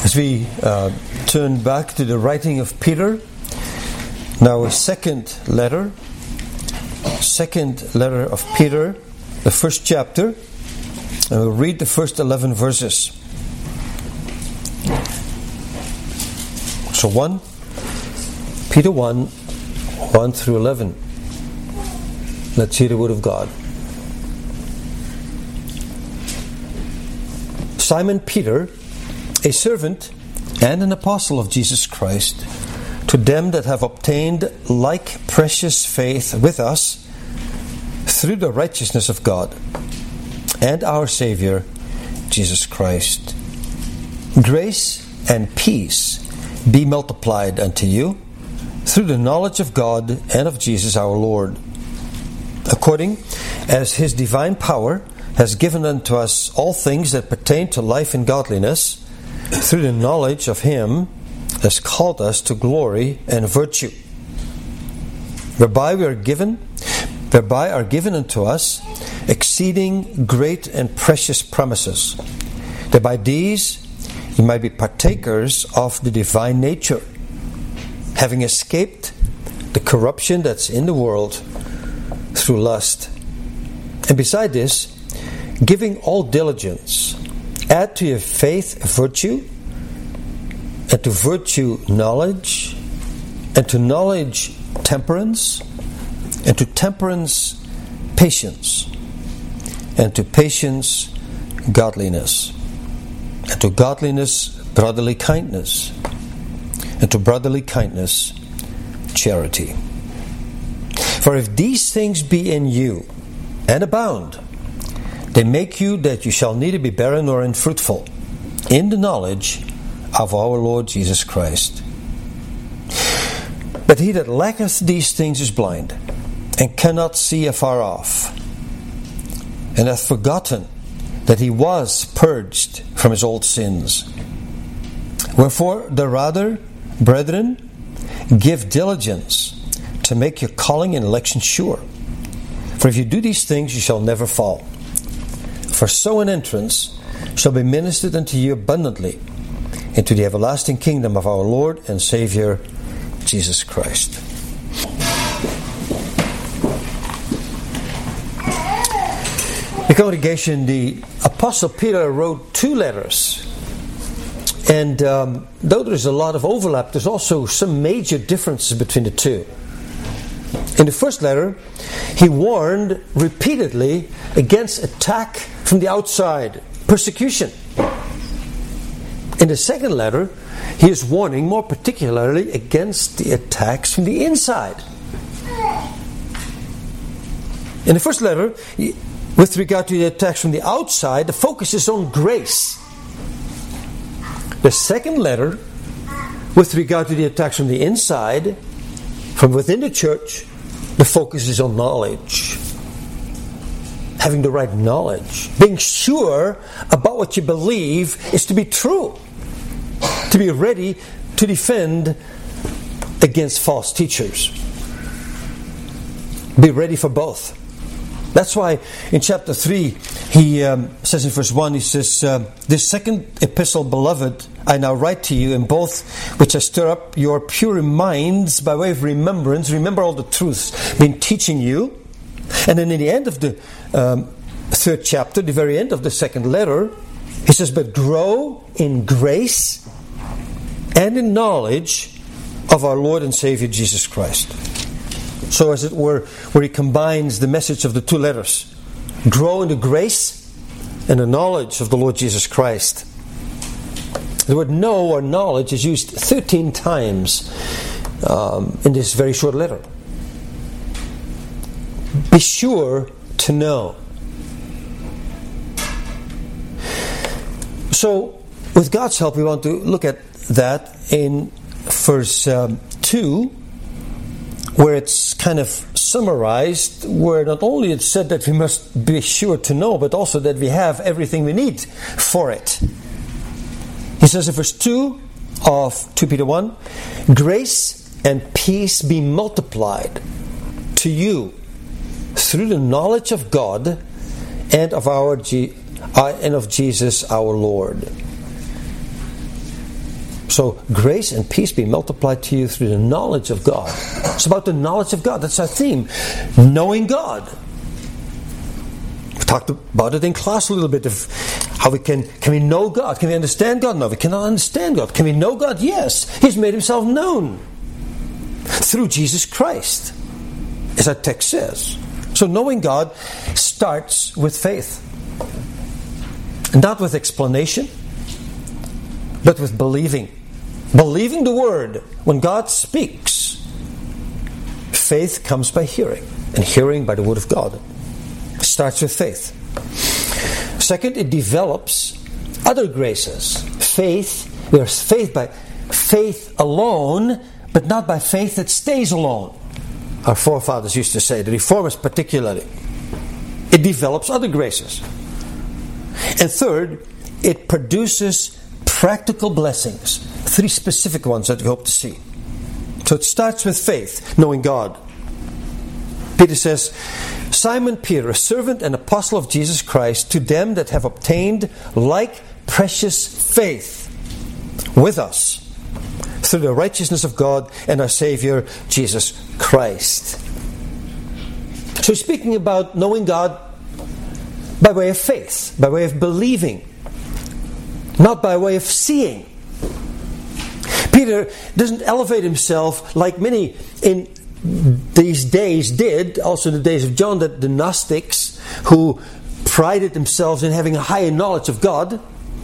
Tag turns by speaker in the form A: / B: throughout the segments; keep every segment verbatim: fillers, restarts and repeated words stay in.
A: As we uh, turn back to the writing of Peter, now a second letter, second letter of Peter, the first chapter, and we'll read the first eleven verses. So one, Peter one, one through eleven. Let's hear the word of God. Simon Peter, a servant and an apostle of Jesus Christ, to them that have obtained like precious faith with us through the righteousness of God and our Savior, Jesus Christ. Grace and peace be multiplied unto you through the knowledge of God and of Jesus our Lord, according as His divine power has given unto us all things that pertain to life and godliness, through the knowledge of Him that has called us to glory and virtue, whereby we are given, whereby are given unto us exceeding great and precious promises, that by these you might be partakers of the divine nature, having escaped the corruption that's in the world through lust. And beside this, giving all diligence, add to your faith virtue, and to virtue knowledge, and to knowledge temperance, and to temperance patience, and to patience godliness, and to godliness brotherly kindness, and to brotherly kindness charity. For if these things be in you, and abound, they make you that you shall neither be barren nor unfruitful in the knowledge of our Lord Jesus Christ. But he that lacketh these things is blind, and cannot see afar off, and hath forgotten that he was purged from his old sins. Wherefore the rather, brethren, give diligence to make your calling and election sure. For if you do these things, you shall never fall. For so an entrance shall be ministered unto you abundantly into the everlasting kingdom of our Lord and Savior, Jesus Christ. The congregation, the Apostle Peter wrote two letters. And um, though there's a lot of overlap, there's also some major differences between the two. In the first letter, he warned repeatedly against attack from the outside, persecution. In the second letter, he is warning more particularly against the attacks from the inside. In the first letter, with regard to the attacks from the outside, the focus is on grace. The second letter, with regard to the attacks from the inside, from within the church, the focus is on knowledge. Having the right knowledge. Being sure about what you believe is to be true. To be ready to defend against false teachers. Be ready for both. That's why in chapter three, he um, says in verse one, he says, uh, this second epistle, beloved, I now write to you, in both which I stir up your pure minds by way of remembrance. Remember all the truths been teaching you. And then in the end of the um, third chapter, the very end of the second letter, he says, but grow in grace and in knowledge of our Lord and Savior Jesus Christ. So as it were, where he combines the message of the two letters. Grow in the grace and the knowledge of the Lord Jesus Christ. The word know or knowledge is used thirteen times um, in this very short letter. Be sure to know. So, with God's help, we want to look at that in verse um, two, where it's kind of summarized, where not only it's said that we must be sure to know, but also that we have everything we need for it. He says in verse two of Second Peter one, grace and peace be multiplied to you through the knowledge of God and of our G- uh, and of Jesus our Lord. So grace and peace be multiplied to you through the knowledge of God. It's about the knowledge of God. That's our theme. Knowing God. We talked about it in class a little bit of how we can, can we know God? Can we understand God? No, we cannot understand God. Can we know God? Yes. He's made himself known through Jesus Christ, as our text says. So knowing God starts with faith. Not with explanation, but with believing. Believing the Word. When God speaks, faith comes by hearing, and hearing by the Word of God. It starts with faith. Second, it develops other graces. Faith, there's faith by faith alone, but not by faith that stays alone. Our forefathers used to say, the Reformers particularly. It develops other graces. And third, it produces practical blessings. Three specific ones that we hope to see. So it starts with faith, knowing God. Peter says, Simon Peter, a servant and apostle of Jesus Christ, to them that have obtained like precious faith with us, through the righteousness of God and our Savior, Jesus Christ. So he's speaking about knowing God by way of faith, by way of believing, not by way of seeing. Peter doesn't elevate himself like many in these days did, also in the days of John, that the Gnostics who prided themselves in having a higher knowledge of God.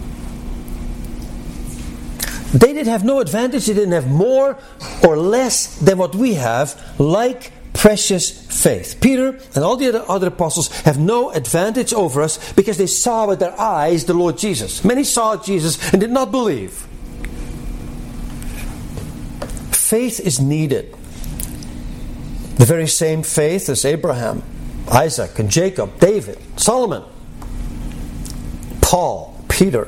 A: They did have no advantage. They didn't have more or less than what we have, like precious faith. Peter and all the other, other apostles have no advantage over us because they saw with their eyes the Lord Jesus. Many saw Jesus and did not believe. Faith is needed. The very same faith as Abraham, Isaac, and Jacob, David, Solomon, Paul, Peter.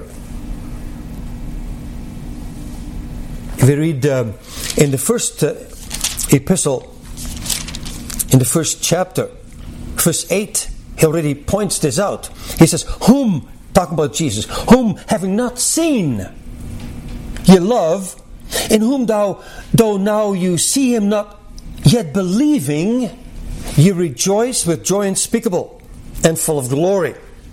A: If we read uh, in the first uh, epistle, in the first chapter, verse eight, he already points this out. He says, whom, talking about Jesus, whom having not seen, ye love, in whom thou, though now you see him not, yet believing, ye rejoice with joy unspeakable and full of glory.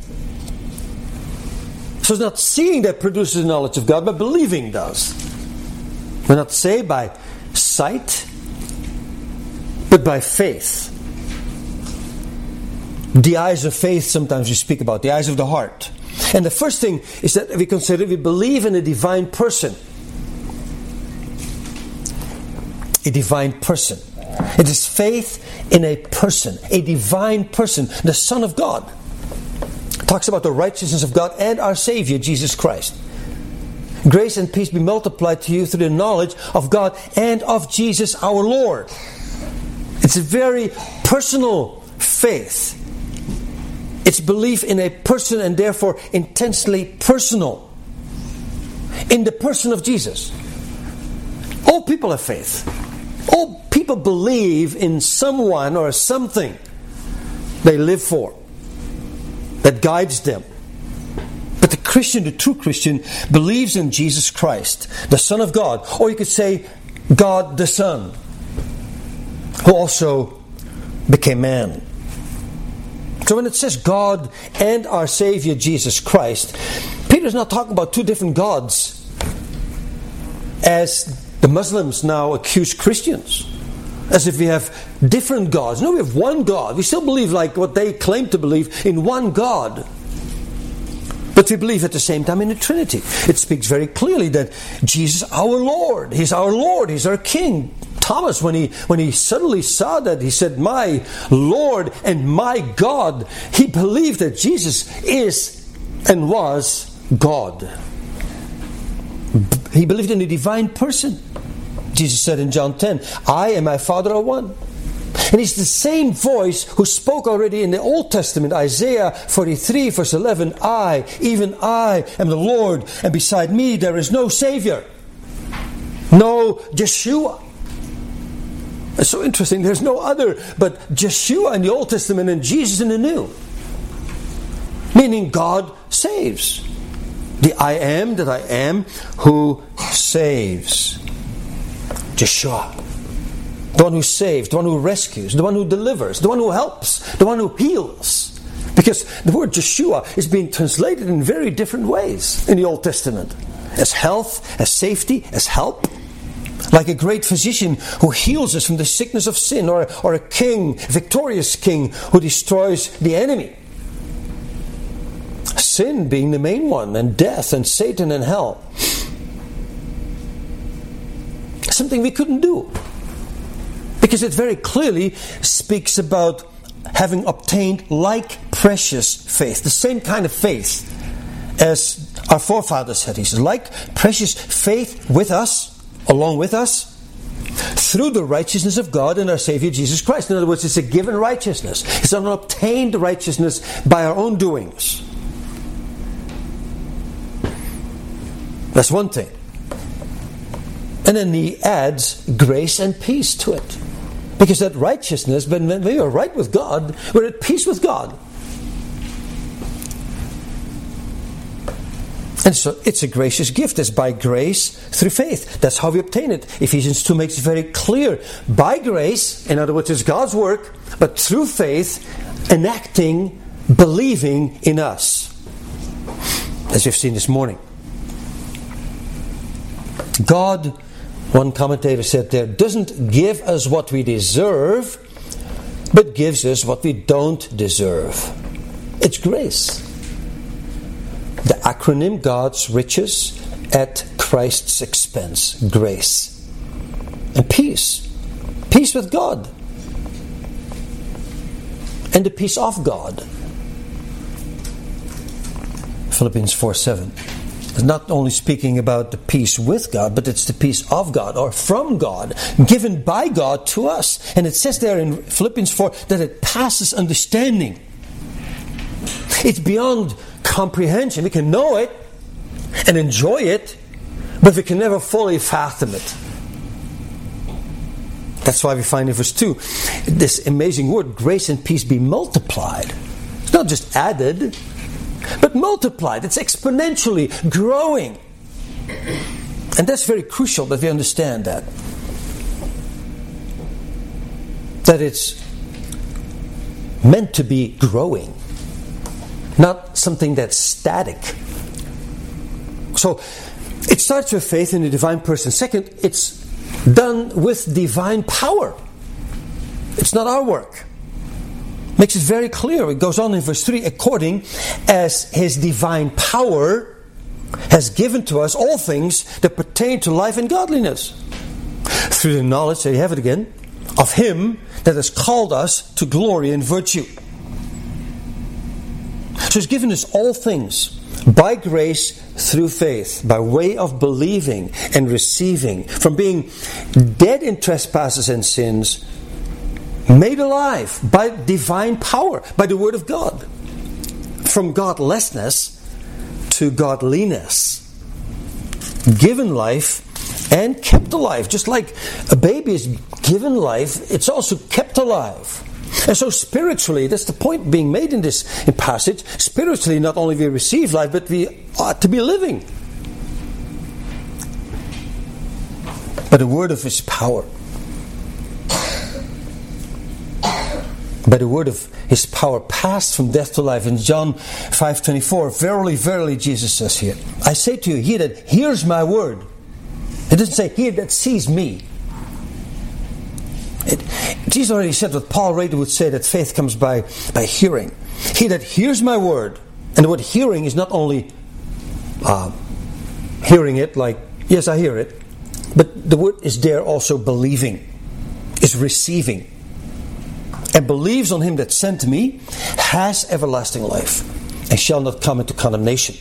A: So it's not seeing that produces the knowledge of God, but believing does. We're not saved by sight, but by faith. The eyes of faith, sometimes we speak about, the eyes of the heart. And the first thing is that we consider we believe in a divine person. A divine person. It is faith in a person, a divine person, the Son of God. It talks about the righteousness of God and our Savior, Jesus Christ. Grace and peace be multiplied to you through the knowledge of God and of Jesus our Lord. It's a very personal faith. It's belief in a person and therefore intensely personal. In the person of Jesus. All people have faith. All people believe in someone or something they live for that guides them. But the Christian, the true Christian, believes in Jesus Christ, the Son of God. Or you could say, God the Son, who also became man. So when it says God and our Savior Jesus Christ, Peter's not talking about two different gods, as the Muslims now accuse Christians, as if we have different gods. No, we have one God. We still believe like what they claim to believe, in one God. But we believe at the same time in the Trinity. It speaks very clearly that Jesus, our Lord, He's our Lord, He's our King. Thomas, when he when he suddenly saw that, he said, my Lord and my God. He believed that Jesus is and was God. He believed in a divine person. Jesus said in John ten, I and my Father are one. And it's the same voice who spoke already in the Old Testament, Isaiah forty-three, verse eleven, I, even I, am the Lord, and beside me there is no Savior, no Yeshua. It's so interesting, there's no other but Yeshua in the Old Testament and Jesus in the New. Meaning God saves. The I am that I am who saves. Yeshua. The one who saves, the one who rescues, the one who delivers, the one who helps, the one who heals. Because the word Yeshua is being translated in very different ways in the Old Testament. As health, as safety, as help. Like a great physician who heals us from the sickness of sin, or, or a king, a victorious king who destroys the enemy. Sin being the main one, and death and Satan and hell. Something we couldn't do. Because it very clearly speaks about having obtained like precious faith. The same kind of faith as our forefathers had. He says, like precious faith with us, along with us, through the righteousness of God and our Savior Jesus Christ. In other words, it's a given righteousness. It's not an obtained righteousness by our own doings. That's one thing. And then he adds grace and peace to it. Because that righteousness, when we are right with God, we're at peace with God. And so it's a gracious gift. It's by grace through faith. That's how we obtain it. Ephesians two makes it very clear. By grace, in other words, it's God's work, but through faith, enacting, believing in us. As we've seen this morning. God, one commentator said there, doesn't give us what we deserve, but gives us what we don't deserve. It's grace. The acronym God's riches at Christ's expense. Grace. And peace. Peace with God. And the peace of God. Philippians four seven. It's not only speaking about the peace with God, but it's the peace of God, or from God, given by God to us. And it says there in Philippians four that it passes understanding. It's beyond comprehension. We can know it and enjoy it, but we can never fully fathom it. That's why we find in verse two this amazing word, grace and peace be multiplied. It's not just added, but multiplied. It's exponentially growing. And that's very crucial that we understand that. That it's meant to be growing. Not something that's static. So, it starts with faith in the divine person. Second, it's done with divine power. It's not our work. Makes it very clear. It goes on in verse three, according as His divine power has given to us all things that pertain to life and godliness. Through the knowledge, there you have it again, of Him that has called us to glory and virtue. So He's given us all things by grace through faith, by way of believing and receiving, from being dead in trespasses and sins, made alive by divine power, by the Word of God. From godlessness to godliness. Given life and kept alive. Just like a baby is given life, it's also kept alive. And so spiritually, that's the point being made in this passage. Spiritually, not only we receive life, but we ought to be living. By the word of His power. By the word of His power, passed from death to life. In John five twenty-four, verily, verily, Jesus says here, I say to you, he that hears my word. It doesn't say, he that sees me. It, Jesus already said what Paul Rader would say, that faith comes by, by hearing. He that hears my word. And the word hearing is not only uh, hearing it like, yes, I hear it. But the word is there also believing. Is receiving. And believes on Him that sent me, has everlasting life, and shall not come into condemnation.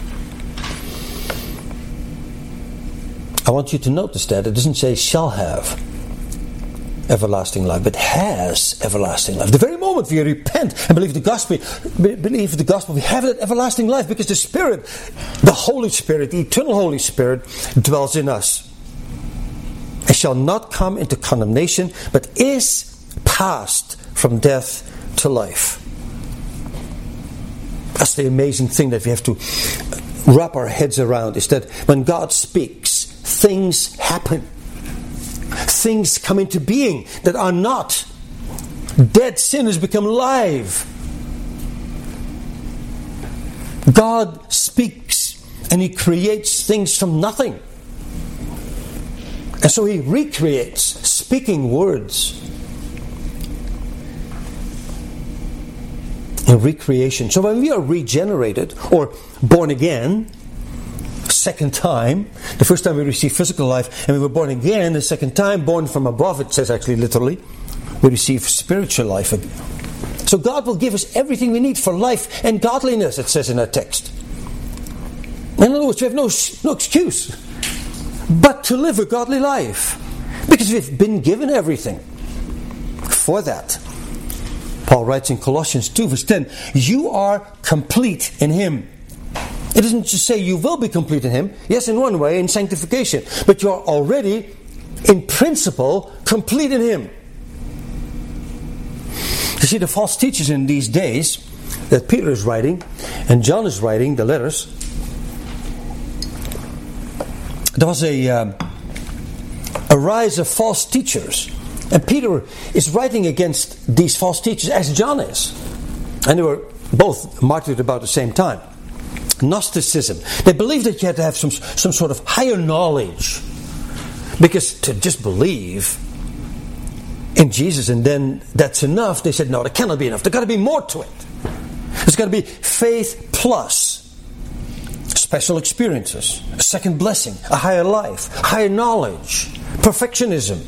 A: I want you to notice that it doesn't say shall have everlasting life, but has everlasting life. The very moment we repent and believe the gospel, believe the gospel, we have that everlasting life, because the Spirit, the Holy Spirit, the eternal Holy Spirit, dwells in us. And shall not come into condemnation, but is passed from death to life. That's the amazing thing that we have to wrap our heads around, is that when God speaks things happen. Things come into being that are not. Dead sinners become alive. God speaks and He creates things from nothing. And so He recreates speaking words. In recreation. So when we are regenerated or born again, second time, the first time we received physical life, and we were born again, the second time, born from above, it says actually literally, we receive spiritual life again. So God will give us everything we need for life and godliness, it says in that text. In other words, we have no, no excuse but to live a godly life, because we've been given everything for that. Paul writes in Colossians two verse ten, you are complete in Him. It doesn't just say you will be complete in Him. Yes, in one way, in sanctification. But you are already, in principle, complete in Him. You see, the false teachers in these days that Peter is writing and John is writing, the letters, there was a, um, a rise of false teachers. And Peter is writing against these false teachers as John is. And they were both martyred about the same time. Gnosticism. They believed that you had to have some, some sort of higher knowledge. Because to just believe in Jesus and then that's enough, they said, no, that cannot be enough. There's got to be more to it. There's got to be faith plus special experiences, a second blessing, a higher life, higher knowledge, perfectionism.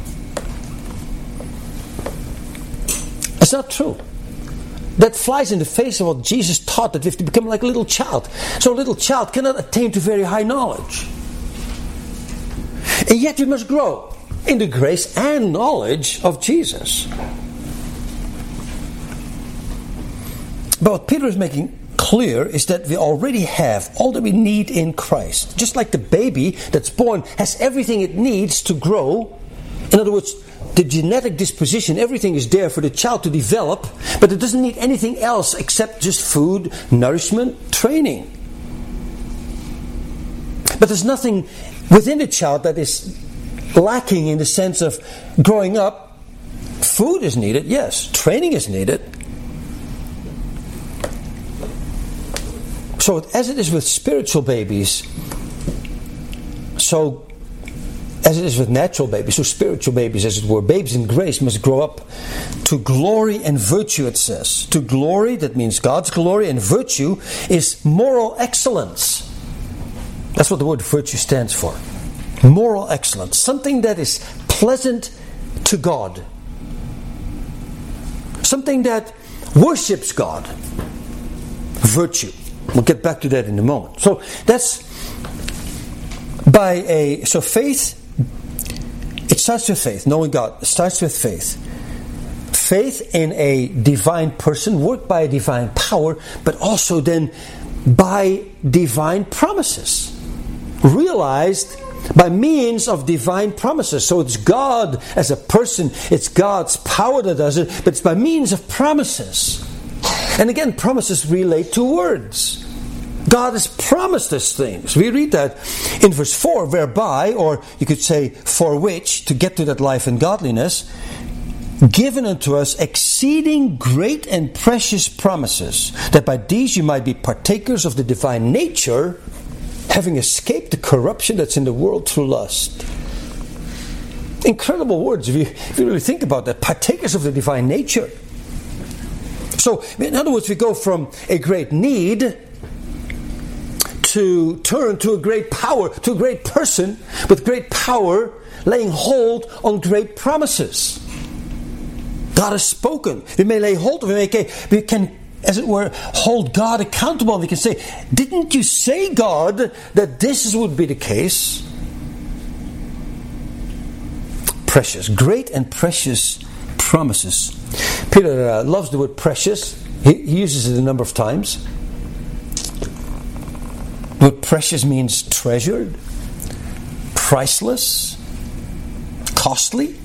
A: It's not true. That flies in the face of what Jesus taught, that we have to become like a little child. So a little child cannot attain to very high knowledge. And yet we must grow in the grace and knowledge of Jesus. But what Peter is making clear is that we already have all that we need in Christ. Just like the baby that's born has everything it needs to grow. In other words, the genetic disposition, everything is there for the child to develop, but it doesn't need anything else except just food, nourishment, training. But there's nothing within the child that is lacking in the sense of growing up. Food is needed, yes. Training is needed. So as it is with spiritual babies, so as it is with natural babies, so spiritual babies, as it were, babes in grace must grow up to glory and virtue, it says. To glory, that means God's glory, and virtue is moral excellence. That's what the word virtue stands for. Moral excellence. Something that is pleasant to God. Something that worships God. Virtue. We'll get back to that in a moment. So that's by a... So faith... It starts with faith, knowing God. It starts with faith. Faith in a divine person, worked by a divine power, but also then by divine promises. Realized by means of divine promises. So it's God as a person, it's God's power that does it, but it's by means of promises. And again, promises relate to words. God has promised us things. We read that in verse four, whereby, or you could say for which, to get to that life and godliness, given unto us exceeding great and precious promises, that by these you might be partakers of the divine nature, having escaped the corruption that's in the world through lust. Incredible words if you, if you really think about that. Partakers of the divine nature. So, in other words, we go from a great need to turn to a great power, to a great person with great power, laying hold on great promises. God has spoken. We may lay hold of Him. We can, as it were, hold God accountable. We can say, didn't you say, God, that this would be the case? Precious, great and precious promises. Peter uh, loves the word precious. He, he uses it a number of times. The word precious means treasured, priceless, costly.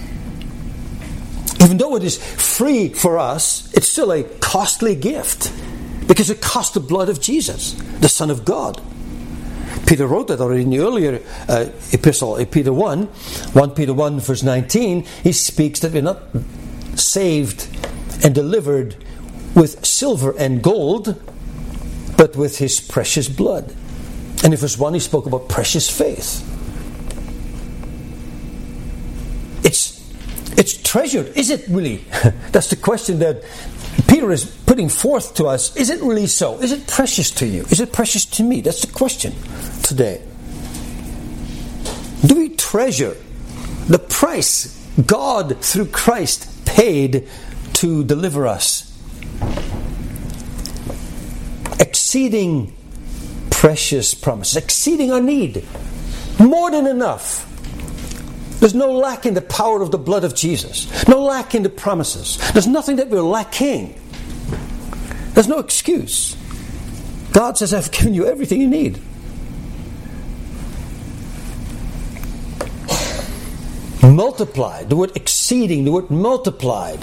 A: Even though it is free for us, it's still a costly gift because it cost the blood of Jesus, the Son of God. Peter wrote that already in the earlier uh, epistle, Peter one, First Peter one verse nineteen. He speaks that we're not saved and delivered with silver and gold, but with His precious blood. And in verse one he spoke about precious faith. It's it's treasured. Is it really? That's the question that Peter is putting forth to us. Is it really so? Is it precious to you? Is it precious to me? That's the question today. Do we treasure the price God through Christ paid to deliver us? Exceeding precious promises, exceeding our need, more than enough. There's no lack in the power of the blood of Jesus. No lack in the promises. There's nothing that we're lacking. There's no excuse. God says, I've given you everything you need. Multiplied. The word exceeding, the word multiplied.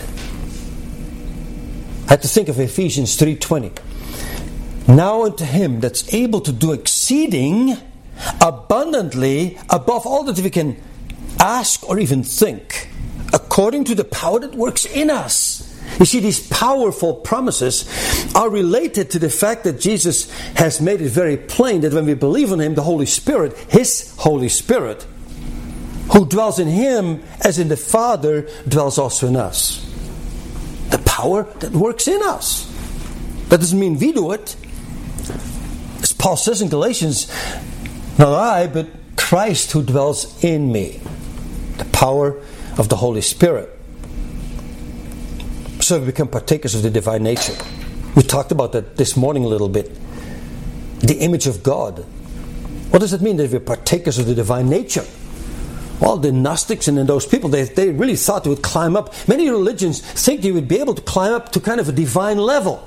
A: I had to think of Ephesians three twenty. Now unto Him that's able to do exceeding abundantly above all that we can ask or even think, according to the power that works in us. You see, these powerful promises are related to the fact that Jesus has made it very plain that when we believe on Him, the Holy Spirit, His Holy Spirit, who dwells in Him as in the Father, dwells also in us. The power that works in us. That doesn't mean we do it. As Paul says in Galatians, not I, but Christ who dwells in me. The power of the Holy Spirit. So we become partakers of the divine nature. We talked about that this morning a little bit. The image of God. What does it mean that we're partakers of the divine nature? Well, the Gnostics and then those people, they, they really thought they would climb up. Many religions think they would be able to climb up to kind of a divine level.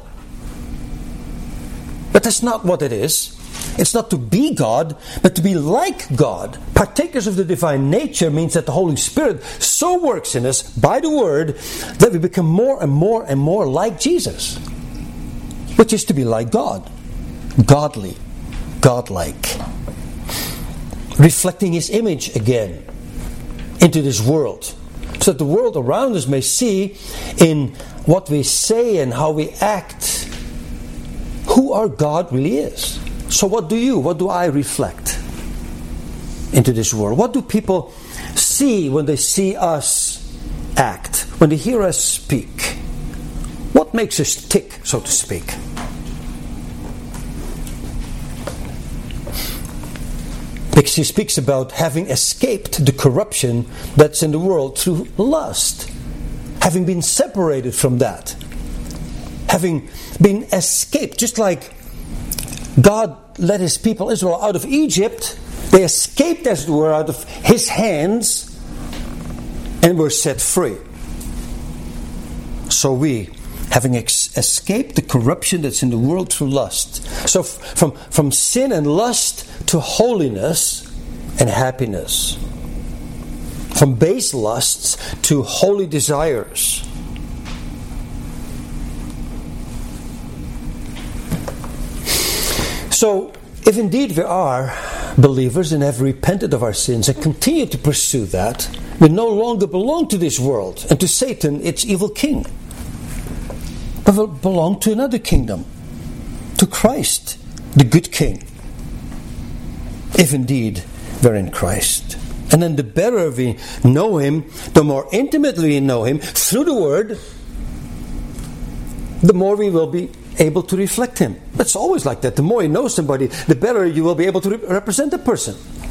A: But that's not what it is. It's not to be God, but to be like God. Partakers of the divine nature means that the Holy Spirit so works in us by the Word that we become more and more and more like Jesus. Which is to be like God. Godly. Godlike. Reflecting His image again into this world. So that the world around us may see in what we say and how we act who our God really is. So what do you, what do I reflect into this world? What do people see when they see us act? When they hear us speak? What makes us tick, so to speak? Because he speaks about having escaped the corruption that's in the world through lust. Having been separated from that. Having been escaped, just like God led His people Israel out of Egypt. They escaped, as it were, out of His hands and were set free. So we, having ex- escaped the corruption that's in the world through lust. So f- from, from sin and lust to holiness and happiness. From base lusts to holy desires. So, if indeed we are believers and have repented of our sins and continue to pursue that, we no longer belong to this world and to Satan, its evil king. But we belong to another kingdom, to Christ, the good King. If indeed we're in Christ. And then the better we know Him, the more intimately we know Him through the Word, the more we will be able to reflect Him. It's always like that. The more you know somebody, the better you will be able to re- represent a person.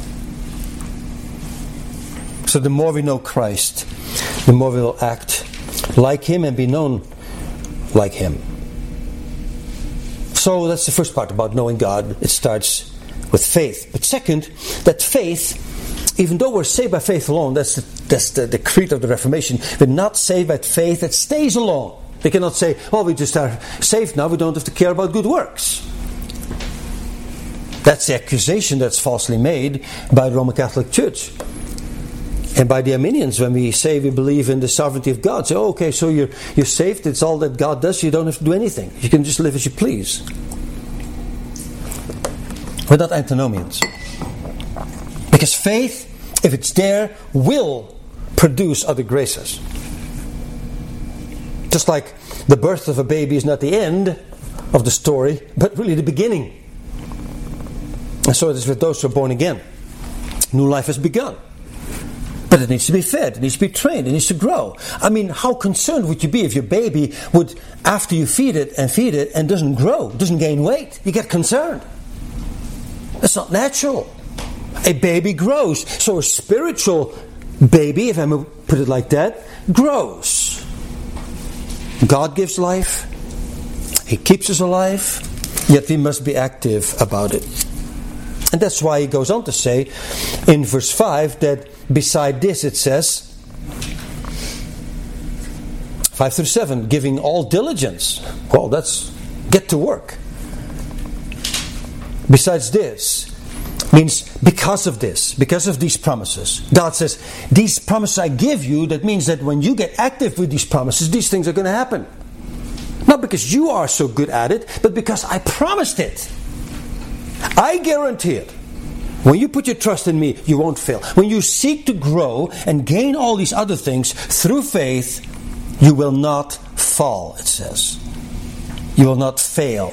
A: So the more we know Christ, the more we will act like Him and be known like Him. So that's the first part about knowing God. It starts with faith. But second, that faith, even though we're saved by faith alone, that's the, that's the, the creed of the Reformation, we're not saved by faith that stays alone. We cannot say, oh, we just are saved now, we don't have to care about good works. That's the accusation that's falsely made by the Roman Catholic Church. And by the Arminians, when we say we believe in the sovereignty of God, say, oh, okay, so you're, you're saved, it's all that God does, you don't have to do anything. You can just live as you please. We're not antinomians. Because faith, if it's there, will produce other graces. Just like the birth of a baby is not the end of the story, but really the beginning. And so it is with those who are born again. New life has begun. But it needs to be fed, it needs to be trained, it needs to grow. I mean, how concerned would you be if your baby would, after you feed it and feed it, and doesn't grow, doesn't gain weight? You get concerned. That's not natural. A baby grows. So a spiritual baby, if I may put it like that, grows. God gives life. He keeps us alive. Yet we must be active about it. And that's why he goes on to say in verse five that beside this it says, five through seven, giving all diligence. Well, that's get to work. Besides this means because of this, because of these promises. God says, these promises I give you, that means that when you get active with these promises, these things are going to happen. Not because you are so good at it, but because I promised it. I guarantee it. When you put your trust in me, you won't fail. When you seek to grow and gain all these other things through faith, you will not fall, it says. You will not fail.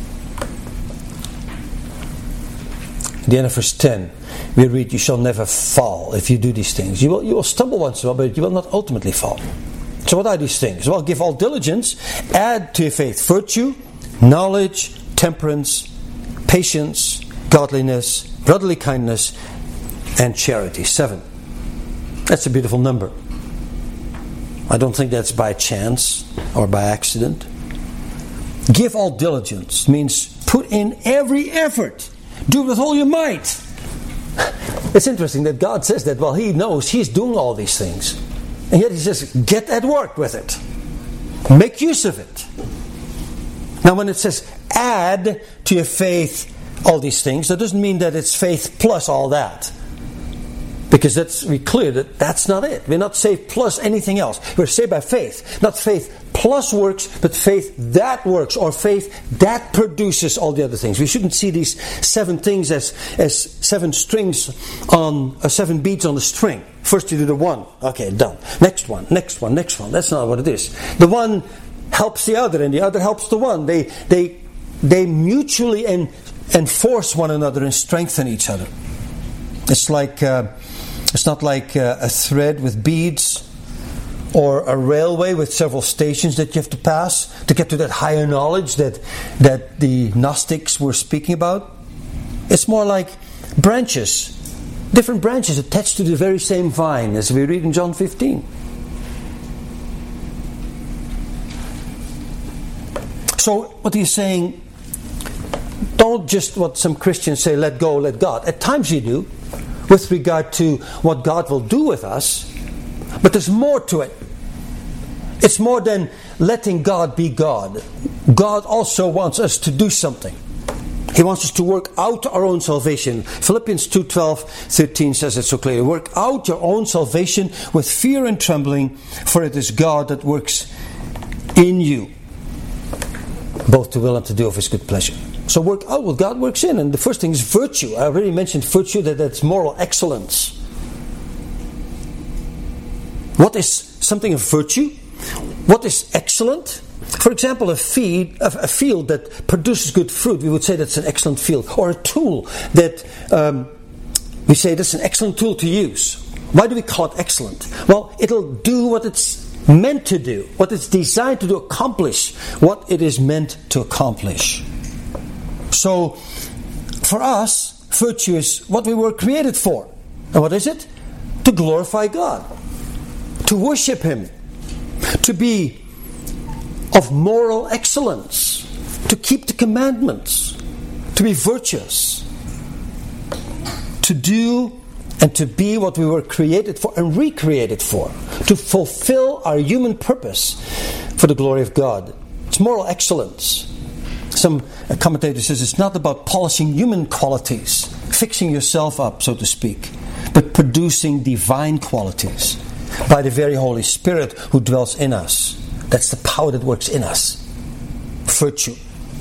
A: At the end of verse ten, we read, you shall never fall if you do these things. You will, you will stumble once in a while, but you will not ultimately fall. So what are these things? Well, give all diligence, add to your faith virtue, knowledge, temperance, patience, godliness, brotherly kindness, and charity. Seven. That's a beautiful number. I don't think that's by chance or by accident. Give all diligence means put in every effort. Do it with all your might. It's interesting that God says that while He knows He's doing all these things. And yet He says, get at work with it. Make use of it. Now when it says add to your faith all these things, that doesn't mean that it's faith plus all that. Because that's we clear that that's not it. We're not saved plus anything else. We're saved by faith. Not faith plus works, but faith that works, or faith that produces all the other things. We shouldn't see these seven things as, as seven strings on, uh, seven beads on a string. First you do the one. Okay, done. Next one, next one, next one. That's not what it is. The one helps the other, and the other helps the one. They they they mutually en- enforce one another and strengthen each other. It's like uh, it's not like uh, a thread with beads, or a railway with several stations that you have to pass to get to that higher knowledge that that the Gnostics were speaking about. It's more like branches, different branches attached to the very same vine, as we read in John fifteen. So what he's saying, don't just what some Christians say, let go, let God. At times you do, with regard to what God will do with us. But there's more to it. It's more than letting God be God. God also wants us to do something. He wants us to work out our own salvation. Philippians two twelve, thirteen says it so clearly. Work out your own salvation with fear and trembling, for it is God that works in you, both to will and to do of His good pleasure. So work out what God works in. And the first thing is virtue. I already mentioned virtue, that that's moral excellence. What is something of virtue? What is excellent? For example, a, feed, a field that produces good fruit, we would say that's an excellent field. Or a tool that um, we say that's an excellent tool to use. Why do we call it excellent? Well, it'll do what it's meant to do, what it's designed to do, accomplish what it is meant to accomplish. So, for us, virtue is what we were created for. And what is it? To glorify God. To worship Him. To be of moral excellence. To keep the commandments. To be virtuous. To do and to be what we were created for and recreated for. To fulfill our human purpose for the glory of God. It's moral excellence. Some commentator says it's not about polishing human qualities, fixing yourself up, so to speak, but producing divine qualities by the very Holy Spirit who dwells in us. That's the power that works in us. Virtue.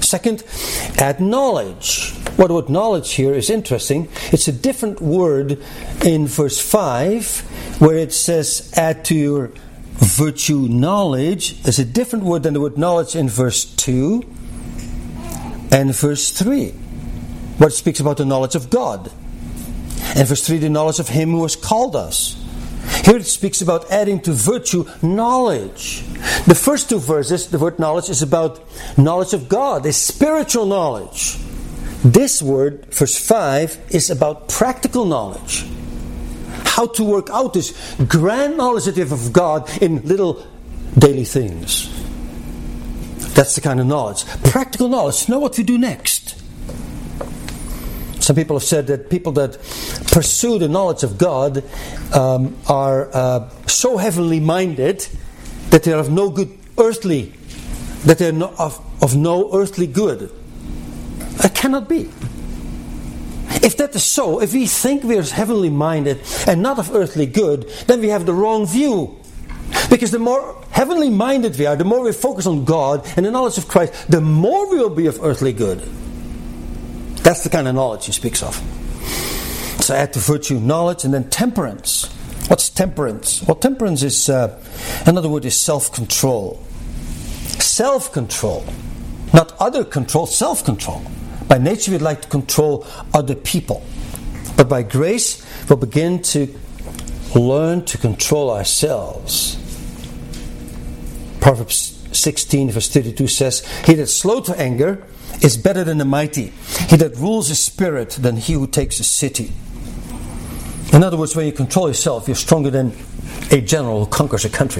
A: Second, add knowledge. What word knowledge here is interesting. It's a different word in verse five, where it says add to your virtue knowledge. It's a different word than the word knowledge in verse two and verse three, where it speaks about the knowledge of God. And verse three, the knowledge of Him who has called us. Here it speaks about adding to virtue knowledge. The first two verses, the word knowledge, is about knowledge of God, a spiritual knowledge. This word, verse five, is about practical knowledge. How to work out this grand knowledge that you have of God in little daily things. That's the kind of knowledge. Practical knowledge. Know what to do next. Some people have said that people that pursue the knowledge of God um, are uh, so heavenly minded that they are of no good earthly, that they are no, of, of no earthly good. It cannot be. If that is so, if we think we are heavenly minded and not of earthly good, then we have the wrong view. Because the more heavenly minded we are, the more we focus on God and the knowledge of Christ, the more we will be of earthly good. That's the kind of knowledge he speaks of. So add to virtue knowledge, and then temperance. What's temperance? Well, temperance is, uh, another word is self-control. Self-control. Not other control, self-control. By nature we'd like to control other people. But by grace we'll begin to learn to control ourselves. Proverbs sixteen verse thirty-two says, "He that's slow to anger is better than the mighty. He that rules his spirit than he who takes a city." In other words, when you control yourself, you're stronger than a general who conquers a country.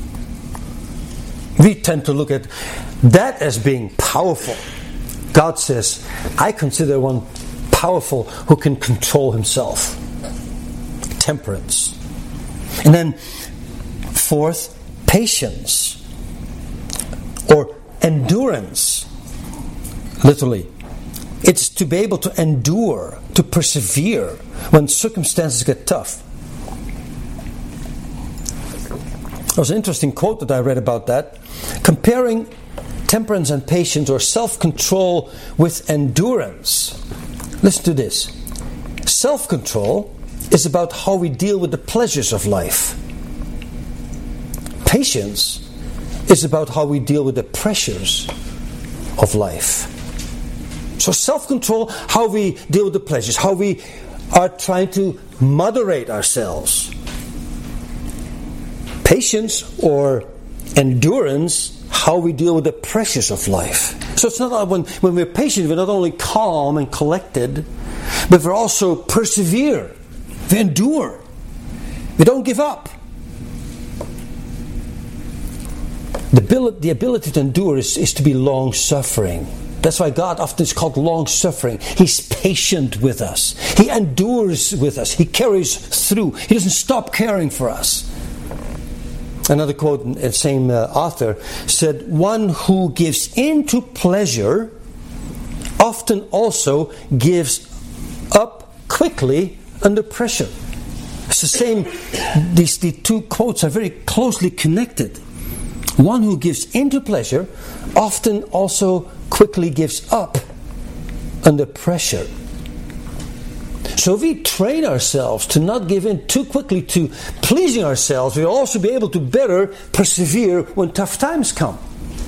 A: We tend to look at that as being powerful. God says, I consider one powerful who can control himself. Temperance. And then, fourth, patience. Or endurance. Literally. It's to be able to endure, to persevere when circumstances get tough. There was an interesting quote that I read about that. Comparing temperance and patience, or self-control, with endurance. Listen to this. Self-control is about how we deal with the pleasures of life. Patience is about how we deal with the pressures of life. So self-control, how we deal with the pleasures, how we are trying to moderate ourselves. Patience or endurance, how we deal with the pressures of life. So it's not when, when we're patient, we're not only calm and collected, but we're also persevere. We endure. We don't give up. The ability, the ability to endure is, is to be long-suffering. That's why God often is called long-suffering. He's patient with us. He endures with us. He carries through. He doesn't stop caring for us. Another quote, the same uh, author said, "One who gives in to pleasure often also gives up quickly under pressure." It's the same. These the two quotes are very closely connected. One who gives in to pleasure often also quickly gives up under pressure. So if we train ourselves to not give in too quickly to pleasing ourselves, we'll also be able to better persevere when tough times come.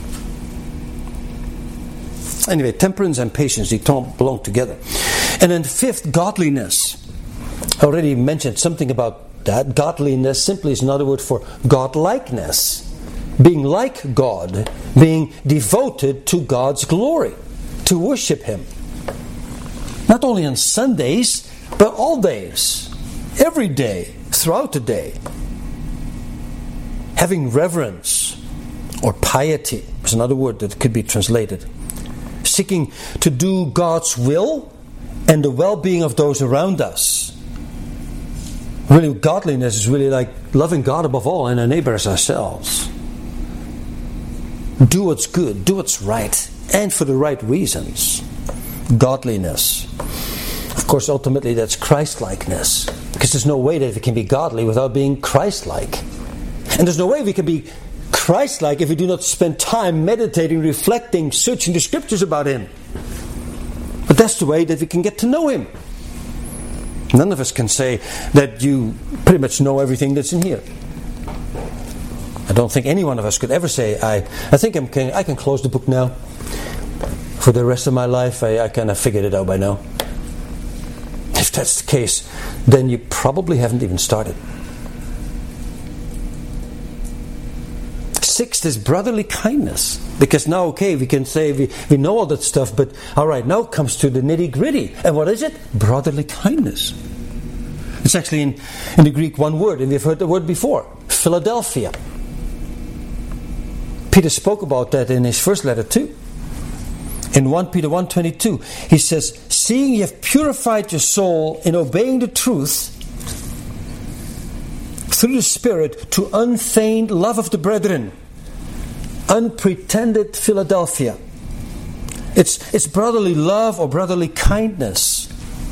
A: Anyway, temperance and patience, they don't belong together. And then fifth, godliness. I already mentioned something about that. Godliness simply is another word for godlikeness. Being like God, being devoted to God's glory, to worship Him. Not only on Sundays, but all days, every day, throughout the day. Having reverence or piety is another word that could be translated. Seeking to do God's will and the well-being of those around us. Really, godliness is really like loving God above all and our neighbor as ourselves. Do what's good, do what's right, and for the right reasons. Godliness. Of course, ultimately that's Christ-likeness. Because there's no way that we can be godly without being Christ-like. And there's no way we can be Christ-like if we do not spend time meditating, reflecting, searching the Scriptures about Him. But that's the way that we can get to know Him. None of us can say that you pretty much know everything that's in here. I don't think any one of us could ever say, I, I think I'm can, I can close the book now. For the rest of my life, I, I kind of figured it out by now. If that's the case, then you probably haven't even started. Sixth is brotherly kindness. Because now, okay, we can say we, we know all that stuff, but alright, now it comes to the nitty-gritty. And what is it? Brotherly kindness. It's actually in, in the Greek one word, and we've heard the word before. Philadelphia. Peter spoke about that in his first letter too. In First Peter one twenty-two, he says, seeing you have purified your soul in obeying the truth through the Spirit to unfeigned love of the brethren. Unpretended Philadelphia. It's, it's brotherly love or brotherly kindness.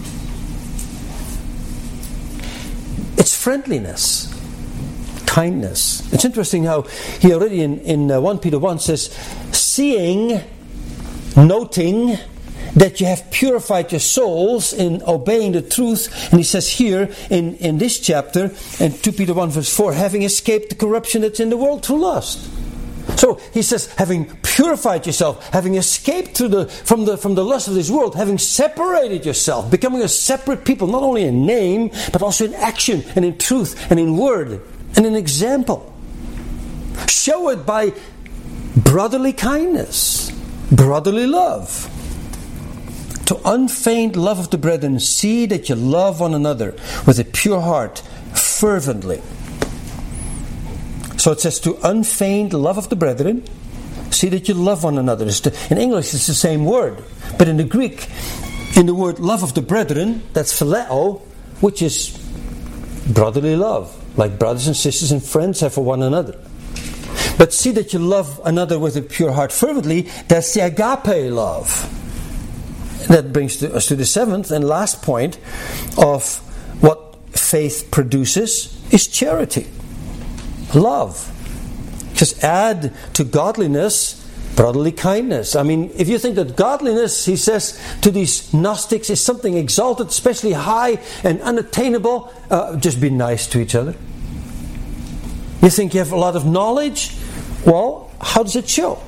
A: It's friendliness. Kindness. It's interesting how he already in, in uh, First Peter one says, seeing, noting that you have purified your souls in obeying the truth. And he says here in, in this chapter, in Second Peter one verse four, having escaped the corruption that's in the world through lust. So he says, having purified yourself, having escaped through the, from the from the lust of this world, having separated yourself, becoming a separate people, not only in name, but also in action and in truth and in word and in example. Show it by brotherly kindness, brotherly love. To unfeigned love of the brethren, see that you love one another with a pure heart, fervently. So it says to unfeigned love of the brethren, see that you love one another. In English it's the same word, but in the Greek, in the word love of the brethren, that's phileo, which is brotherly love, like brothers and sisters and friends have for one another. But see that you love another with a pure heart fervently, that's the agape love. That brings us to the seventh and last point of what faith produces is charity. Love. Just add to godliness brotherly kindness. I mean, if you think that godliness, he says to these Gnostics, is something exalted, especially high and unattainable, uh, just be nice to each other. You think you have a lot of knowledge? Well, how does it show?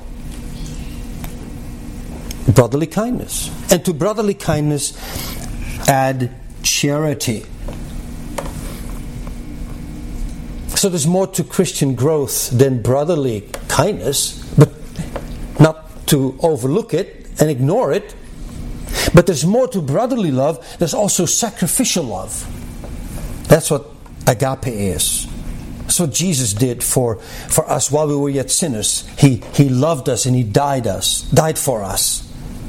A: Brotherly kindness. And to brotherly kindness, add charity. So there's more to Christian growth than brotherly kindness, but not to overlook it and ignore it. But there's more to brotherly love. There's also sacrificial love. That's what agape is. That's what Jesus did for, for us while we were yet sinners. He He loved us and He died us, died for us.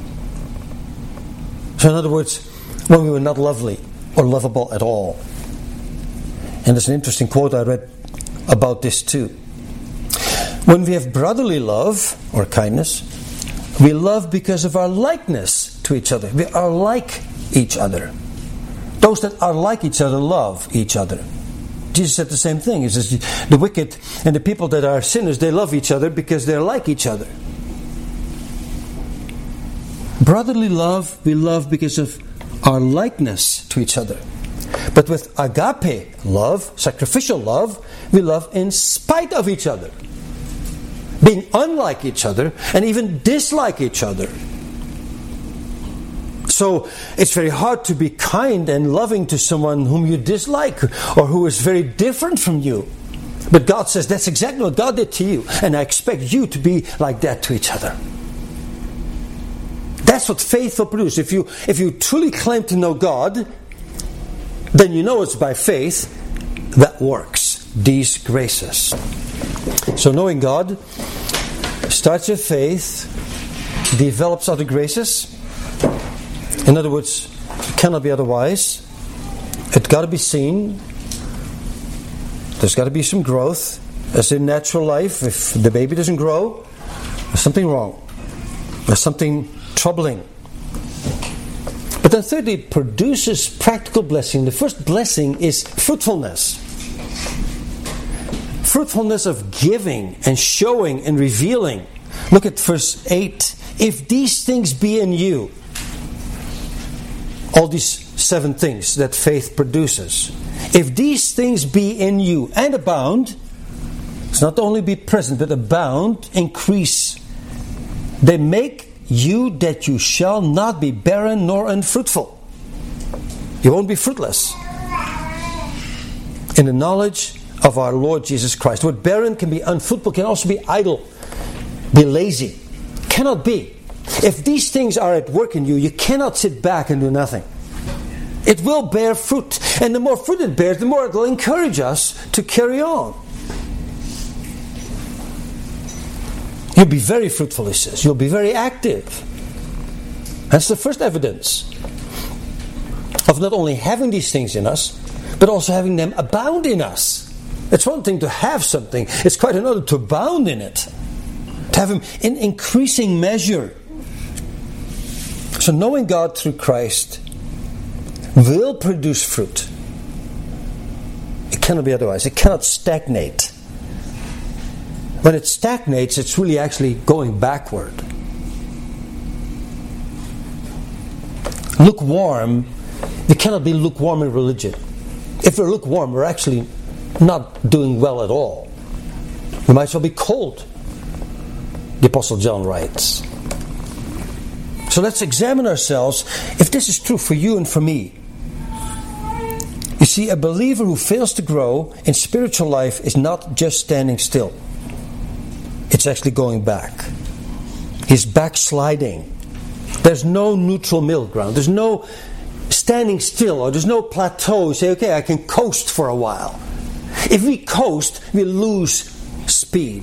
A: So in other words, when we were not lovely or lovable at all. And there's an interesting quote I read about this too. When we have brotherly love or kindness, we love because of our likeness to each other. We are like each other. Those that are like each other love each other. Jesus said the same thing. He says the wicked and the people that are sinners, they love each other because they're like each other. Brotherly love, we love because of our likeness to each other. But with agape love, sacrificial love, we love in spite of each other. Being unlike each other and even dislike each other. So it's very hard to be kind and loving to someone whom you dislike or who is very different from you. But God says that's exactly what God did to you, and I expect you to be like that to each other. That's what faith will produce. If you if you truly claim to know God, then you know it's by faith that works these graces. So knowing God starts with faith, develops other graces. In other words, it cannot be otherwise. It's got to be seen. There's got to be some growth. As in natural life, if the baby doesn't grow, there's something wrong. There's something troubling. But then thirdly, it produces practical blessing. The first blessing is fruitfulness. fruitfulness of giving and showing and revealing. Look at verse eight. If these things be in you, all these seven things that faith produces, if these things be in you and abound, it's not only be present, but abound, increase, they make you that you shall not be barren nor unfruitful. You won't be fruitless in the knowledge of our Lord Jesus Christ. The word barren can be unfruitful, can also be idle, be lazy. Cannot be. If these things are at work in you, you cannot sit back and do nothing. It will bear fruit. And the more fruit it bears, the more it will encourage us to carry on. You'll be very fruitful, he says. You'll be very active. That's the first evidence of not only having these things in us, but also having them abound in us. It's one thing to have something. It's quite another to abound in it. To have Him in increasing measure. So knowing God through Christ will produce fruit. It cannot be otherwise. It cannot stagnate. When it stagnates, it's really actually going backward. Lukewarm, you cannot be lukewarm in religion. If we're lukewarm, we're actually not doing well at all. We might as well be cold, the Apostle John writes. So let's examine ourselves if this is true for you and for me. You see, a believer who fails to grow in spiritual life is not just standing still. It's actually going back. He's backsliding. There's no neutral middle ground. There's no standing still, or there's no plateau. You say, okay, I can coast for a while. If we coast, we lose speed.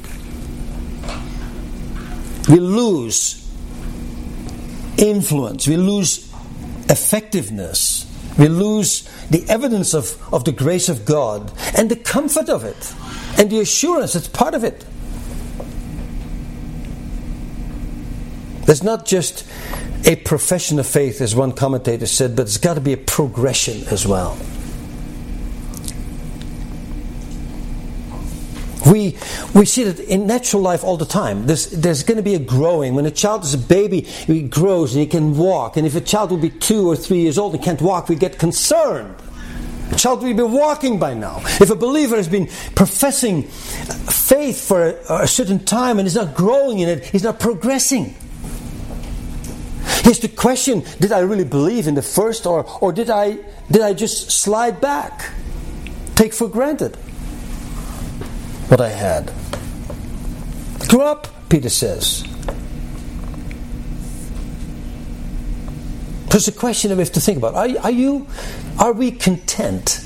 A: We lose influence. We lose effectiveness. We lose the evidence of, of the grace of God and the comfort of it and the assurance that's part of it. There's not just a profession of faith, as one commentator said, but it's got to be a progression as well. We we see that in natural life all the time. There's, there's going to be a growing. When a child is a baby, he grows and he can walk. And if a child will be two or three years old and can't walk, we get concerned. A child will be walking by now. If a believer has been professing faith for a, a certain time and is not growing in it, he's not progressing. Here's the question: did I really believe in the first, or, or did I did I just slide back, take for granted what I had? Grow up, Peter says. There's a question that we have to think about. Are, are you, are we content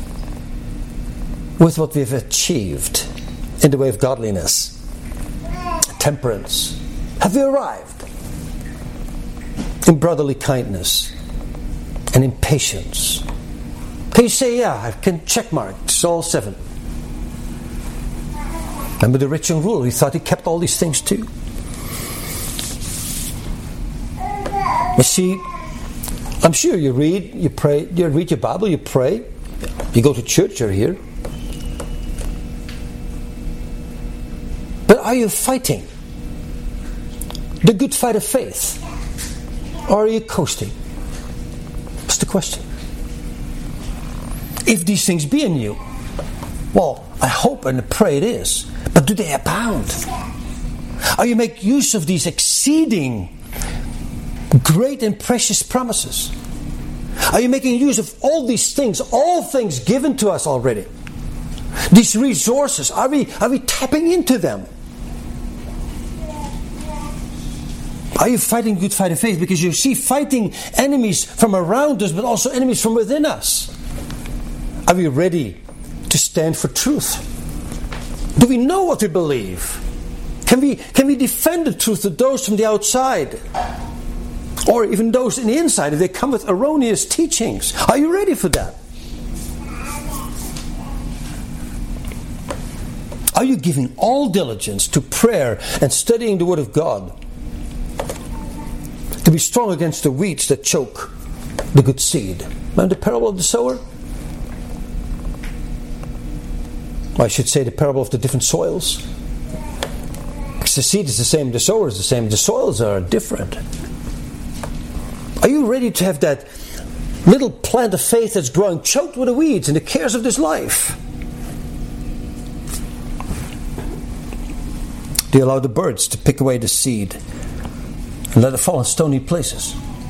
A: with what we've achieved in the way of godliness, temperance? Have we arrived in brotherly kindness and in patience? Can you say, yeah, I can check mark, it's all seven? Remember the rich young ruler, he thought he kept all these things too. You see, I'm sure you read, you pray, you read your Bible, you pray, you go to church, you're here. But are you fighting the good fight of faith? Or are you coasting? That's the question. If these things be in you, well, I hope and pray it is. But do they abound? Are you make use of these exceeding great and precious promises? Are you making use of all these things, all things given to us already? These resources, are we are we tapping into them? Are you fighting good fight of faith? Because you see fighting enemies from around us, but also enemies from within us. Are we ready to stand for truth? Do we know what we believe? Can we can we defend the truth to those from the outside? Or even those in the inside, if they come with erroneous teachings? Are you ready for that? Are you giving all diligence to prayer and studying the Word of God, to be strong against the weeds that choke the good seed? Remember the parable of the sower? I should say the parable of the different soils. Because the seed is the same, the sower is the same, the soils are different. Are you ready to have that little plant of faith that's growing choked with the weeds and the cares of this life? Do you allow the birds to pick away the seed and let it fall in stony places?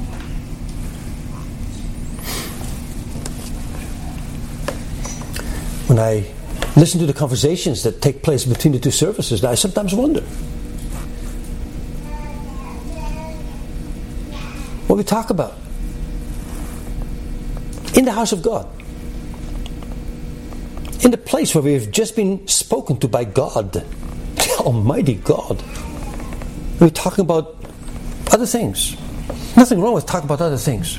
A: When I listen to the conversations that take place between the two services, I sometimes wonder what we talk about in the house of God, in the place where we have just been spoken to by God, the Almighty God. We're talking about other things. Nothing wrong with talking about other things,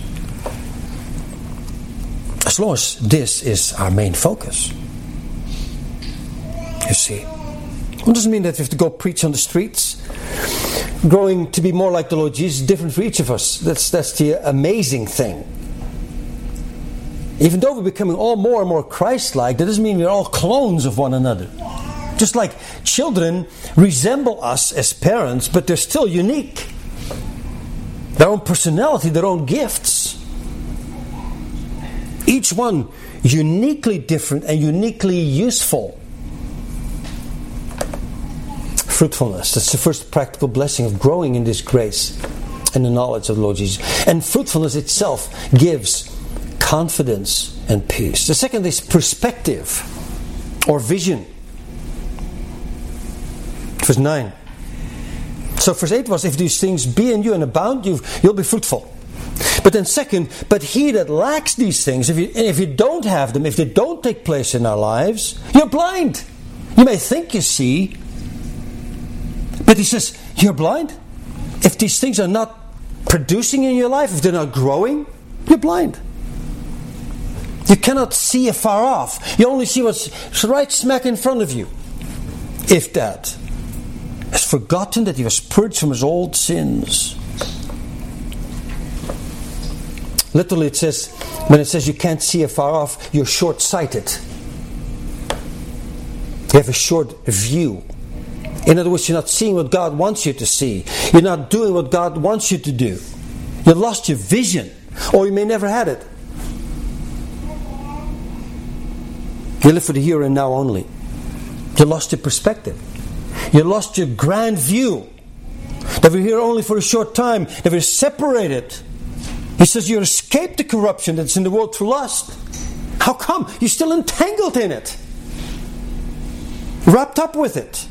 A: as long as this is our main focus. You see, it doesn't mean that we have to go preach on the streets. Growing to be more like the Lord Jesus is different for each of us. That's that's the amazing thing. Even though we're becoming all more and more Christ-like, that doesn't mean we're all clones of one another. Just like children resemble us as parents, but they're still unique. Their own personality, their own gifts. Each one uniquely different and uniquely useful. Fruitfulness. That's the first practical blessing of growing in this grace and the knowledge of the Lord Jesus. And fruitfulness itself gives confidence and peace. The second is perspective or vision. Verse nine. So verse eight was, if these things be in you and abound, you, you'll be fruitful. But then second, but he that lacks these things, if you, if you don't have them, if they don't take place in our lives, you're blind. You may think you see, but he says, you're blind. If these things are not producing in your life, if they're not growing, you're blind. You cannot see afar off. You only see what's right smack in front of you. If that has forgotten that he was purged from his old sins. Literally it says, when it says you can't see afar off, you're short-sighted. You have a short view. In other words, you're not seeing what God wants you to see. You're not doing what God wants you to do. You lost your vision. Or you may never had it. You live for the here and now only. You lost your perspective. You lost your grand view. That we're here only for a short time. That we're separated. He says you escaped the corruption that's in the world through lust. How come? You're still entangled in it. Wrapped up with it.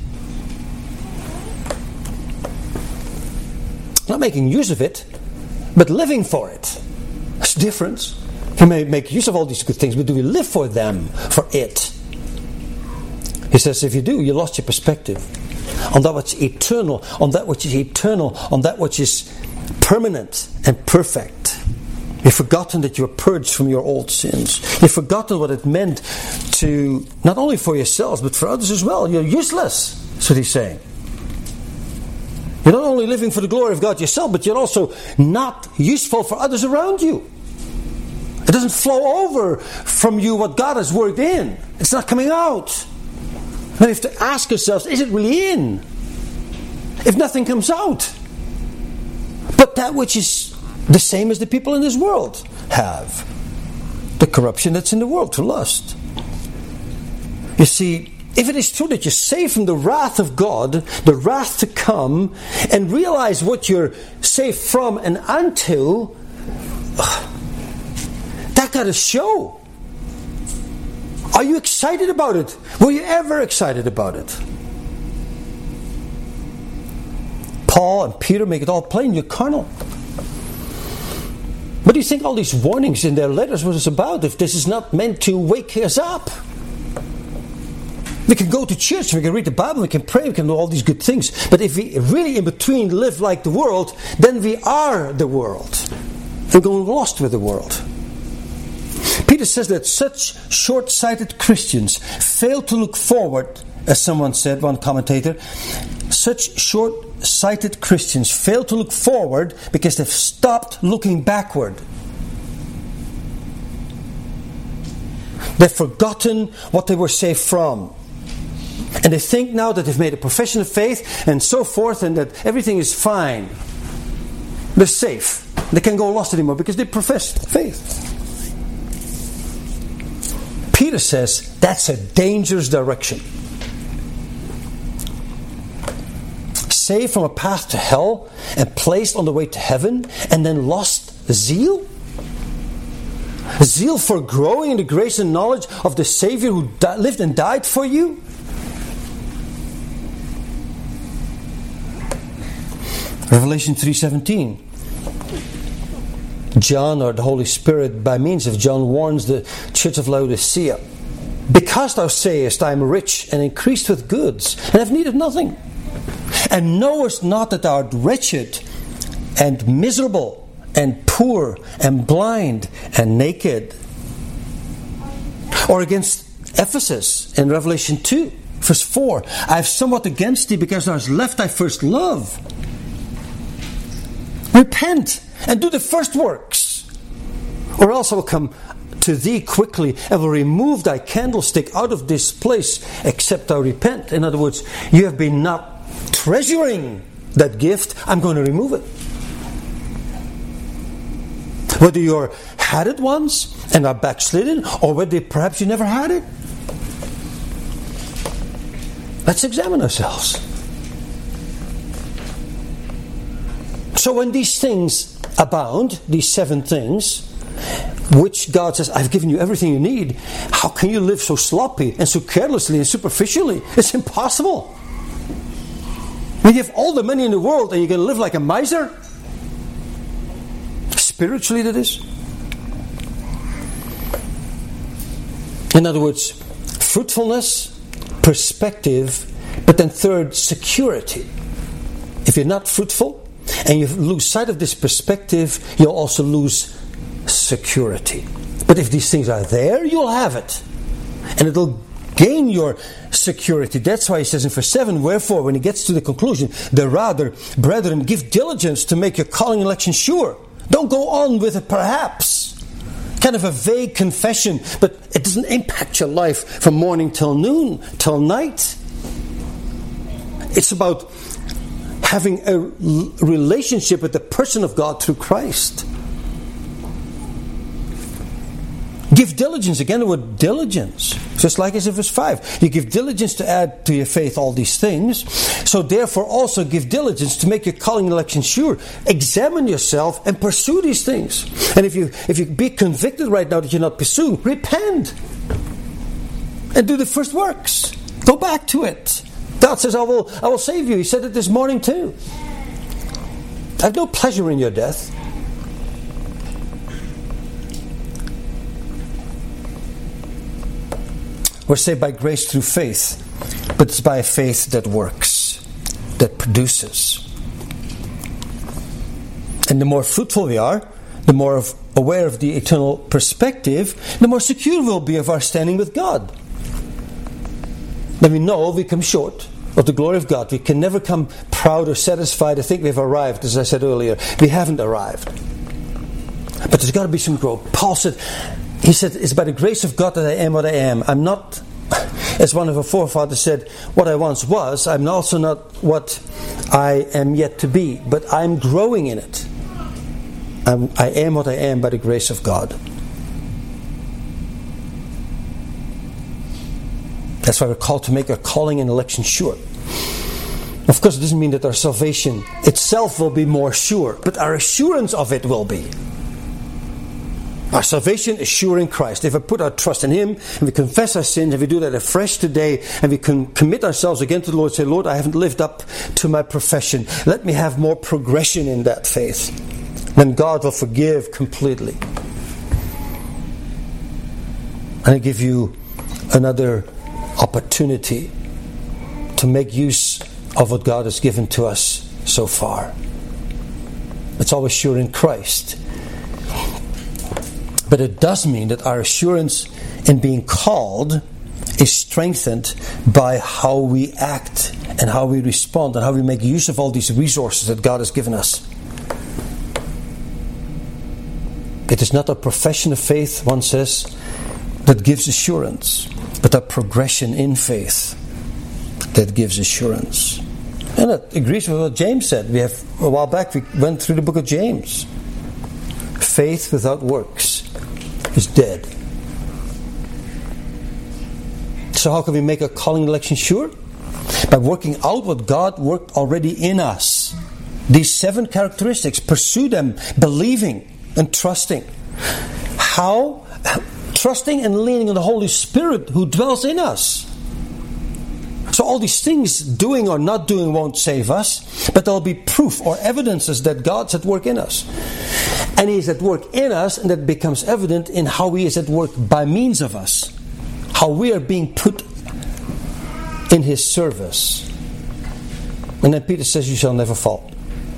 A: Not making use of it, but living for it. That's the difference. We may make use of all these good things, but do we live for them, for it? He says, if you do, you lost your perspective on that which is eternal, on that which is eternal, on that which is permanent and perfect. You've forgotten that you're purged from your old sins. You've forgotten what it meant to, not only for yourselves, but for others as well. You're useless, that's what he's saying. You're not only living for the glory of God yourself, but you're also not useful for others around you. It doesn't flow over from you what God has worked in. It's not coming out. Now we have to ask ourselves, is it really in? If nothing comes out. But that which is the same as the people in this world have. The corruption that's in the world through lust. You see, if it is true that you're saved from the wrath of God, the wrath to come, and realize what you're saved from and unto, that got to show. Are you excited about it? Were you ever excited about it? Paul and Peter make it all plain, you're carnal. What do you think all these warnings in their letters was about if this is not meant to wake us up? We can go to church, we can read the Bible, we can pray, we can do all these good things. But if we really in between live like the world, then we are the world. We're going lost with the world. Peter says that such short-sighted Christians fail to look forward, as someone said, one commentator. Such short-sighted Christians fail to look forward because they've stopped looking backward. They've forgotten what they were saved from. And they think now that they've made a profession of faith and so forth, and that everything is fine. They're safe. They can't go lost anymore because they professed faith. Peter says that's a dangerous direction. Saved from a path to hell and placed on the way to heaven, and then lost zeal? Zeal for growing in the grace and knowledge of the Savior who di- lived and died for you? Revelation three seventeen. John, or the Holy Spirit, by means of John, warns the church of Laodicea. Because thou sayest, I am rich and increased with goods, and have need of nothing, and knowest not that thou art wretched and miserable and poor and blind and naked. Or against Ephesus in Revelation two, verse four. I have somewhat against thee, because thou hast left thy first love. Repent and do the first works, or else I will come to thee quickly and will remove thy candlestick out of this place, except thou repent. In other words, you have been not treasuring that gift. I'm going to remove it. Whether you had it once and are backslidden, or whether perhaps you never had it. Let's examine ourselves. So when these things abound, these seven things, which God says, I've given you everything you need, how can you live so sloppy and so carelessly and superficially? It's impossible. When you have all the money in the world and you're going to live like a miser? Spiritually, that is. In other words, fruitfulness, perspective, but then third, security. If you're not fruitful, and you lose sight of this perspective, you'll also lose security. But if these things are there, you'll have it. And it'll gain your security. That's why he says in verse seven, wherefore, when he gets to the conclusion, the rather, brethren, give diligence to make your calling and election sure. Don't go on with it perhaps. Kind of a vague confession, but it doesn't impact your life from morning till noon, till night. It's about having a relationship with the person of God through Christ. Give diligence, again the word diligence, just like as in verse five. You give diligence to add to your faith all these things. So therefore also give diligence to make your calling and election sure. Examine yourself and pursue these things. And if you if you be convicted right now that you're not pursuing, repent. And do the first works. Go back to it. God says, I will, I will save you. He said it this morning too. I have no pleasure in your death. We're saved by grace through faith, but it's by a faith that works, that produces. And the more fruitful we are, the more of, aware of the eternal perspective, the more secure we'll be of our standing with God. Then we know we come short of the glory of God. We can never come proud or satisfied to think we've arrived. As I said earlier, we haven't arrived. But there's got to be some growth. Paul said, he said, it's by the grace of God that I am what I am. I'm not, as one of our forefathers said, what I once was. I'm also not what I am yet to be. But I'm growing in it. I'm, I am what I am by the grace of God. That's why we're called to make our calling and election sure. Of course, it doesn't mean that our salvation itself will be more sure, but our assurance of it will be. Our salvation is sure in Christ. If we put our trust in Him, and we confess our sins, and we do that afresh today, and we can commit ourselves again to the Lord, say, Lord, I haven't lived up to my profession. Let me have more progression in that faith. Then God will forgive completely. And I give you another opportunity to make use of what God has given to us so far. It's always sure in Christ. But it does mean that our assurance in being called is strengthened by how we act and how we respond and how we make use of all these resources that God has given us. It is not a profession of faith, one says, that gives assurance, but a progression in faith. that gives assurance. And it agrees with what James said. We have a while back we went through the book of James. Faith without works is dead. So how can we make our calling and election sure? By working out what God worked already in us. These seven characteristics, pursue them, believing and trusting. How? Trusting and leaning on the Holy Spirit who dwells in us. So all these things, doing or not doing, won't save us, but there'll be proof or evidences that God's at work in us. And He is at work in us, and that becomes evident in how He is at work by means of us. How we are being put in His service. And then Peter says, you shall never fall.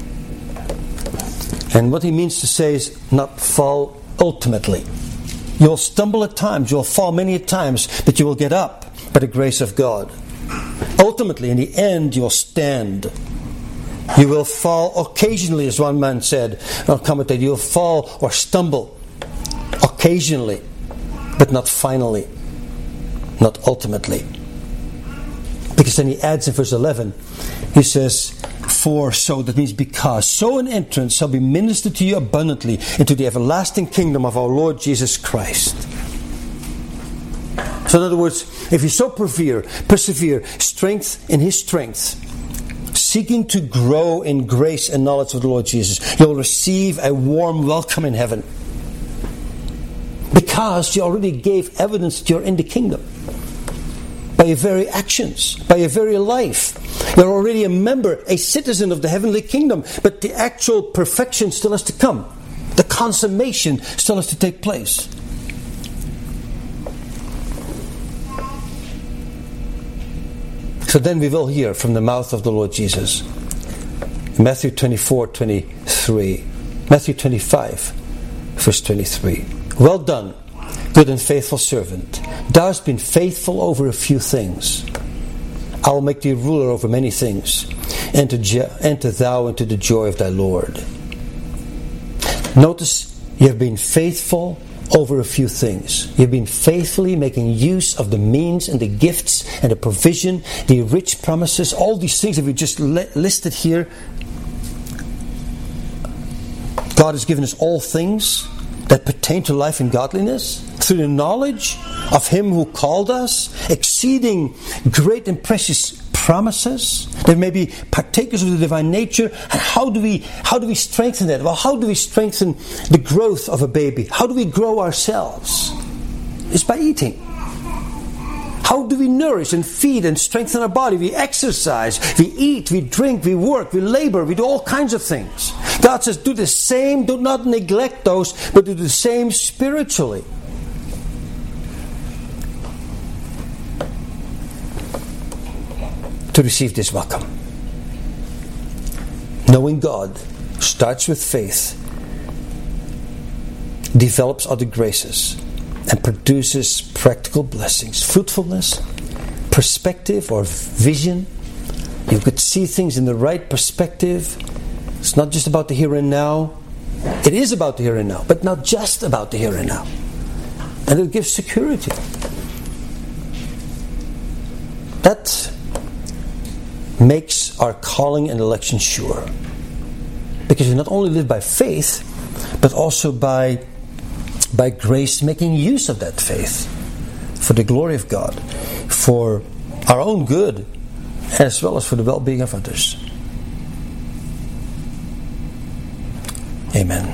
A: And what he means to say is not fall ultimately. You'll stumble at times, you'll fall many times, but you will get up by the grace of God. Ultimately, in the end, you'll stand. You will fall occasionally, as one man said, or commentator, you'll fall or stumble occasionally, but not finally, not ultimately. Because then he adds in verse eleven, he says, for so, that means because, so an entrance shall be ministered to you abundantly into the everlasting kingdom of our Lord Jesus Christ. So in other words, if you so persevere, persevere, strength in His strength, seeking to grow in grace and knowledge of the Lord Jesus, you'll receive a warm welcome in heaven. Because you already gave evidence that you're in the kingdom. By your very actions, by your very life. You're already a member, a citizen of the heavenly kingdom, but the actual perfection still has to come. The consummation still has to take place. So then we will hear from the mouth of the Lord Jesus. Matthew twenty-four, twenty-three. Matthew twenty-five, verse twenty-three. Well done, good and faithful servant. Thou hast been faithful over a few things. I will make thee ruler over many things. Enter, enter thou into the joy of thy Lord. Notice, you have been faithful over a few things. You've been faithfully making use of the means and the gifts and the provision, the rich promises, all these things that we just listed here. God has given us all things that pertain to life and godliness through the knowledge of Him who called us, exceeding great and precious promises. They may be partakers of the divine nature. And how do we how do we strengthen that? Well, how do we strengthen the growth of a baby? How do we grow ourselves? It's by eating. How do we nourish and feed and strengthen our body? We exercise, we eat, we drink, we work, we labor, we do all kinds of things. God says, do the same, do not neglect those, but do the same spiritually. To receive this welcome. Knowing God starts with faith, develops other graces, and produces practical blessings. Fruitfulness, perspective or vision. You could see things in the right perspective. It's not just about the here and now. It is about the here and now, but not just about the here and now. And it gives security. That makes our calling and election sure. Because we not only live by faith, but also by by grace, making use of that faith for the glory of God, for our own good, as well as for the well-being of others. Amen.